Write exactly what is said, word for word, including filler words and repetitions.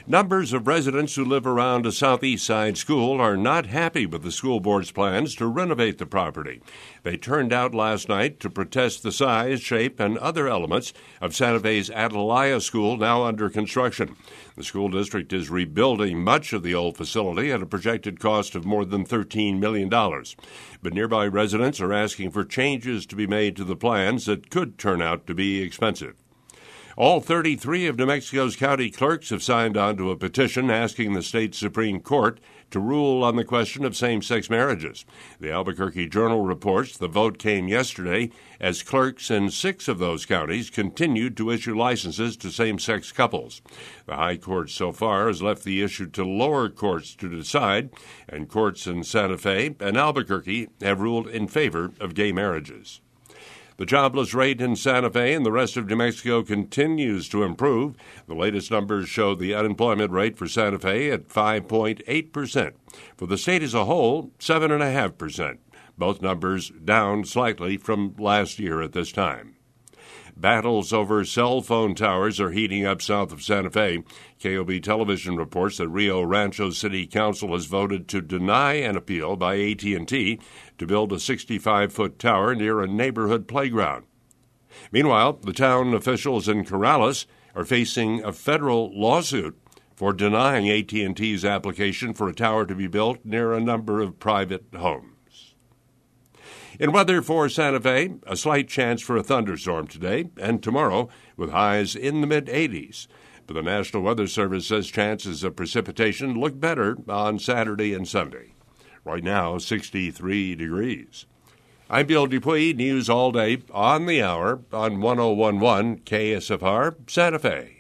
Numbers of residents who live around a Southeast Side school are not happy with the school board's plans to renovate the property. They turned out last night to protest the size, shape, and other elements of Santa Fe's Atalaya School, now under construction. The school district is rebuilding much of the old facility at a projected cost of more than thirteen million dollars. But nearby residents are asking for changes to be made to the plans that could turn out to be expensive. All thirty-three of New Mexico's county clerks have signed on to a petition asking the state Supreme Court to rule on the question of same-sex marriages. The Albuquerque Journal reports the vote came yesterday as clerks in six of those counties continued to issue licenses to same-sex couples. The High Court so far has left the issue to lower courts to decide, and courts in Santa Fe and Albuquerque have ruled in favor of gay marriages. The jobless rate in Santa Fe and the rest of New Mexico continues to improve. The latest numbers show the unemployment rate for Santa Fe at five point eight percent. For the state as a whole, seven point five percent. Both numbers down slightly from last year at this time. Battles over cell phone towers are heating up south of Santa Fe. K O B television reports that Rio Rancho City Council has voted to deny an appeal by A T and T to build a sixty-five foot tower near a neighborhood playground. Meanwhile, the town officials in Corrales are facing a federal lawsuit for denying A T and T's application for a tower to be built near a number of private homes. In weather for Santa Fe, a slight chance for a thunderstorm today and tomorrow with highs in the mid-eighties. But the National Weather Service says chances of precipitation look better on Saturday and Sunday. Right now, sixty-three degrees. I'm Bill Dupuis, news all day on the hour on one oh one point one K S F R Santa Fe.